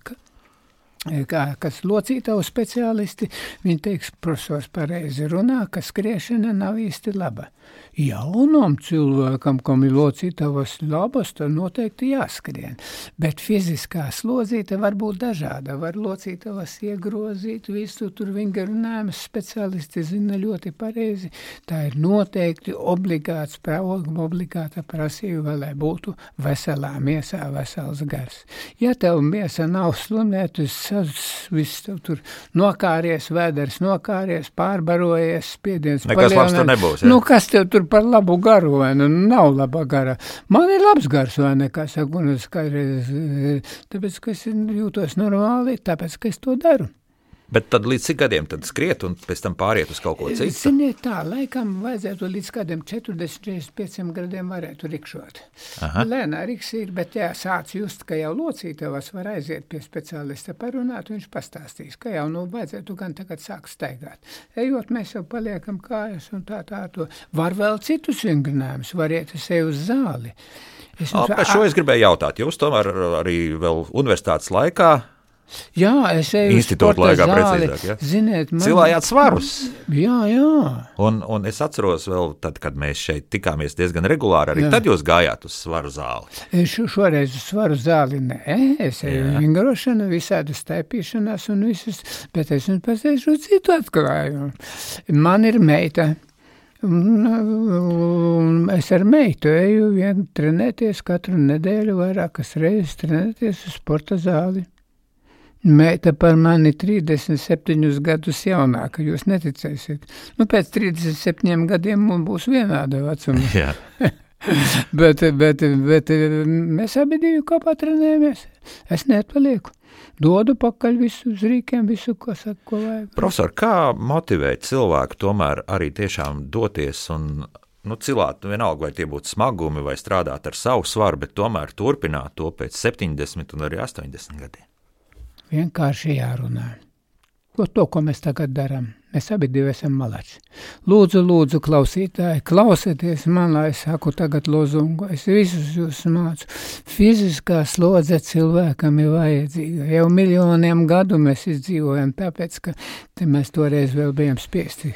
kas locītavu speciālisti, viņi teiks, profesors pareizi runā, ka skriešana nav īsti laba. Jaunam cilvēkam, kam ir locītavas labas, tad noteikti jāskrien. Bet fiziskā slodzīte var būt dažāda. Var locītavas iegrozīt, visu tur vingarunājumus speciālisti zina ļoti pareizi. Tā ir noteikti obligāta prasība, lai būtu veselā miesā vesels gars. Ja tev miesa nav slumēt, viss tev tur nokāries, vēders nokāries, pārbarojies, spiediens nekas labs tur nebūs, ja? Kas tev tur par labu garu, vai nav laba gara? Man ir labs gars, vai ne, kā saka, un es kādreiz, tāpēc, ka es jūtos normāli, tāpēc, ka es to daru. Bet tad līdz cik gadiem tad skriet un pēc tam pāriet uz kaut ko citu? Ziniet tā, laikam vajadzētu līdz kādiem 40-45 gadiem varētu rikšot. Lēnā riks ir, bet sāc just, ka jau locītavas var aiziet pie speciālista parunāt, viņš pastāstīs, ka jau vajadzētu gan tagad sākt staigāt. Ejot, mēs jau paliekam kājas un tā to. Var vēl citus vingrinājumus, variet es eju uz zāli. Par šo es gribēju jautāt. Jūs tomēr arī vēl universitātes laikā Jā, es eju institūta laikā precīzāk, ja? Ziniet, cilājāt svarus. Jā. Un es atceros vēl tad, kad mēs šeit tikāmies diezgan regulāri, arī tad jūs gājāt uz svaru zāli. Šoreiz uz svaru zāli nē, es eju vingrošanu, visādu staipīšanās un visus, bet es jums pasēšu citu atklājumu. Man ir meita. Es ar meitu eju trenēties katru nedēļu vairākas reizes trenēties uz sporta zāli. Meita par mani 37 gadus jaunāka, jūs neticēsiet. Pēc 37 gadiem mums būs vienāda vecuma. Jā. bet mēs abi divi kopā trenējamies. Es neatpalieku. Dodu pakaļ visu uz rīkiem, visu, ko saka, ko vajag. Profesor, kā motivēt cilvēku tomēr arī tiešām doties un cilāt, vienalga, vai tie būtu smagumi vai strādāt ar savu svaru, bet tomēr turpināt to pēc 70 un arī 80 gadiem? Vienkārši jārunā. Ko mēs tagad darām? Mēs abi divi esam malači. Lūdzu, klausītāji, klausieties man, lai es saku tagad lozungu. Es visus jūs mācu. Fiziskā slodze cilvēkam ir vajadzīga. Jau miljoniem gadu mēs izdzīvojam, tāpēc, ka mēs toreiz vēl bijām spiesti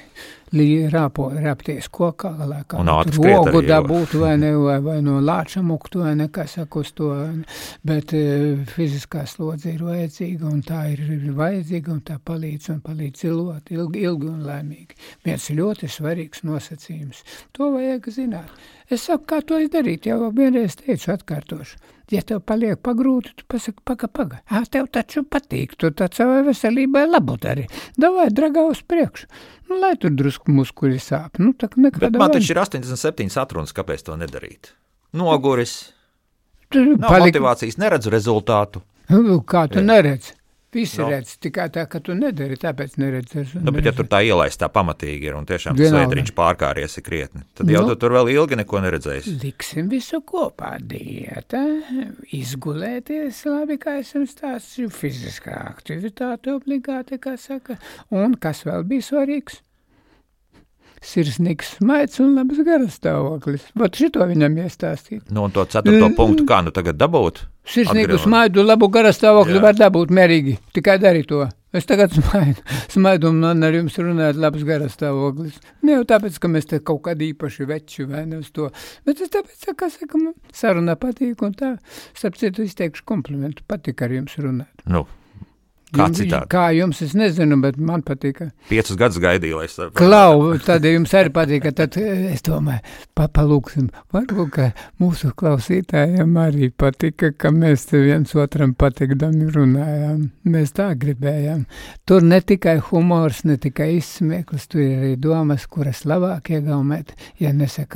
rāpties kokā, lai kādu rogu dabūtu vai no lāča muktu vai nekas uz to. Bet fiziskā slodze ir vajadzīga un tā ir vajadzīga un tā palīdz dzīvot ilgi un laimīgi. Viens ļoti svarīgs nosacījums. To vajag zināt. Es saku, kā to izdarīt, jau vienreiz teicu, atkārtošu. Ja tev paliek pagrūti, tu pasaki, paga. Tev taču patīk, tu tā savai veselībai labu dari. Davai, dragā uz priekšu. Lai tur drusku muskuļi sāp. Bet man taču ir 87 atrunas, kāpēc to nedarīt. Noguris, motivācijas, neredzu rezultātu. Kā tu neredzi? Visi redz, tikai tā, ka tu nedari, tāpēc neredz. Bet ja tur tā ielaist tā pamatīgi ir un tiešām tas vēdriņš pārkāries ir krietni, tad jau tu tur vēl ilgi neko neredzēs. Liksim visu kopā, diēta, izgulēties, labi, kā esam stāstīju, fiziskā aktivitāte obligāti, kā saka, un kas vēl bija svarīgs? Sirsnīgs smaids un labs garastāvoklis. Vat šito viņam iestāstīt. Un to 4. punktu kā tagad dabūt? Sirsnīgu smaidu, labu garastāvokli var dabūt mērīgi. Tikai dari to. Es tagad smaidu un man ar jums runāt labs garastāvoklis. Ne jau tāpēc, ka mēs te kaut kādi īpaši veči vai ne uz to. Bet es tāpēc, ka saruna patīk un tā. Starp citu izteikšu komplimentu. Patīk ar jums runāt. Kā citādi? Kā jums, es nezinu, bet man patika. 5 gadus gaidīju, lai es... Klau, tad jums arī patika, tad es domāju, palūksim, varbūt, ka mūsu klausītājiem arī patika, ka mēs te viens otram patikdami runājām. Mēs tā gribējām. Tur ne tikai humors, ne tikai izsmieklis, tur ir arī domas, kuras labāk iegaumēt, ja nesaka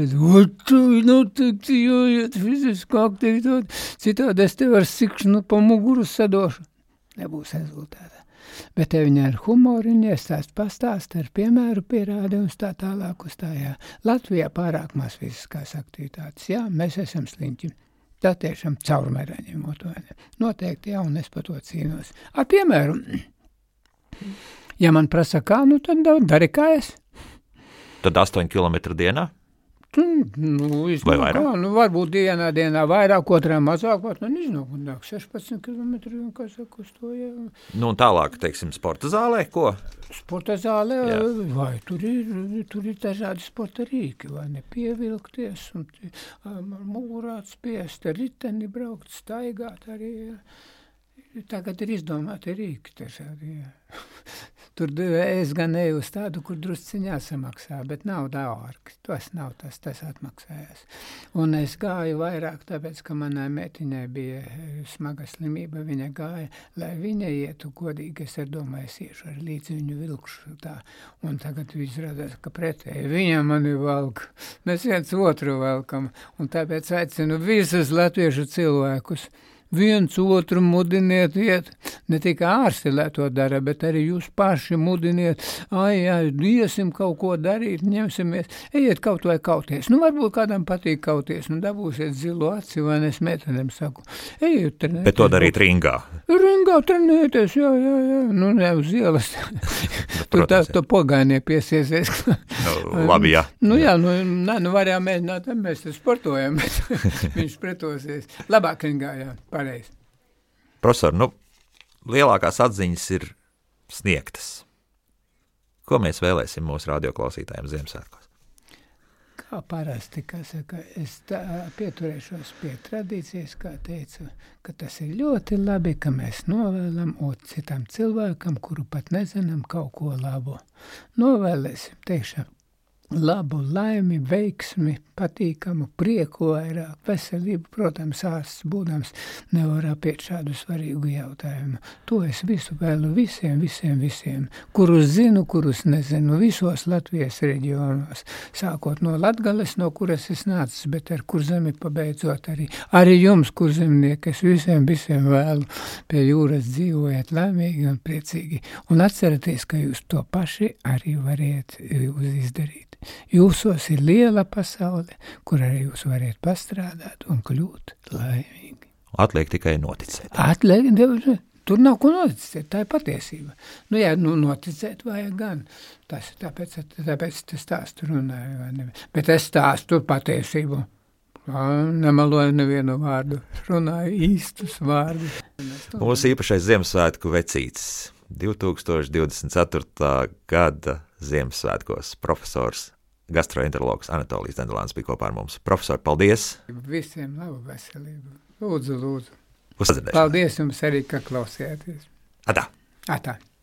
fizisko aktivitāti, citādi es te var sikšanu pa muguru sadošu. Nebūs rezultāta. Bet te viņa ar humoru iestāst, pastāst, ar piemēru pierādi un tā tālāk uz tā, jā. Latvijā pārāk maz fiziskās aktivitātes, jā, mēs esam sliņķi. Tā tiešām caurmērā ņemot, vai ne? Noteikti, jā, un es par to cīnos. Ar piemēru, ja man prasa kā, tad dari kā es. Tad 8 km dienā? Vai vairāk? Varbūt dienā vairāk, otrā mazāk, iznāk 16 km, kā saka, uz to, jā. Un tālāk, teiksim, sporta zālē, ko? Sporta zālē, vai tur ir dažādi sporta rīki, vai ne, pievilkties, un mugurāt spiest, riteni braukt, staigāt arī, jā. Tagad ir izdomāti rīki dažādi, jā. Tur es gan eju uz tādu, kur drusciņā samaksā, bet nav dārgi. Tas nav tas atmaksājās. Un es gāju vairāk, tāpēc, ka manai meitiņai bija smaga slimība, viņa gāja, lai viņa ietu godīgi, es domāju, es iešu ar līdzi viņu vilkšu tā. Un tagad izrādās, ka pretēji viņa mani valk. Mēs viens otru valkam. Un tāpēc aicinu visus latviešu cilvēkus viens otru mudiniet iet, ne tikai ārsti, lai to dara, bet arī jūs paši mudiniet, iesim kaut ko darīt, ņemsimies, ejiet kaut vai kauties. Nu, varbūt kādam patīk kauties, nu, dabūsiet zilu aci, vai es meitenēm saku, ejiet trenēties. Bet to darīt ringā. Ringā trenēties, jā, nu, ne uz ielas. Tur tās to pogainie piesiesies. Labi, jā. Nu, jā, nu varējām mēģināt, mēs te sportojam, bet viņš pretosies. Labāk ringā, jā, pareizi. Profesor, lielākās atziņas ir sniegtas. Ko mēs vēlēsim mūsu radioklausītājiem Ziemassvētkos? Kā parasti, es pieturēšos pie tradīcijas, kā teicu, ka tas ir ļoti labi, ka mēs novēlam citam cilvēkam, kuru pat nezinām, kaut ko labu. Novēlēsim, teikšām, labu, laimi, veiksmi, patīkamu, prieku vairāk, veselību, protams, ārsts būdams nevar apiet šādu svarīgu jautājumu. To es visu vēlu visiem, kurus zinu, kurus nezinu, visos Latvijas reģionos, sākot no Latgales, no kuras es nācis, bet ar Kurzemi pabeidzot arī jums, kurzemnieki, es visiem vēlu pie jūras dzīvojiet laimīgi un priecīgi, un atcerieties, ka jūs to paši arī variet izdarīt. Jūsos ir liela pasaule, kur arī jūs variet pastrādāt un kļūt laimīgi. Atliek tikai noticēt. Tur nav ko noticēt, tā ir patiesība. Nu jā, noticēt vajag gan. Tāpēc es stāstu runāju, vai ne? Bet es stāstu patiesību. Nemaloju nevienu vārdu, runāju īstus vārdus. Mūsu īpašais Ziemassvētku vecītis 2024. gada Ziemassvētkos profesors, gastroenterologs Anatolijs Dendelāns bija kopā ar mums. Profesor, paldies! Visiem labu veselību. Lūdzu. Uz sadzirdēšanos. Paldies jums arī, ka klausījāties. Atā! Atā!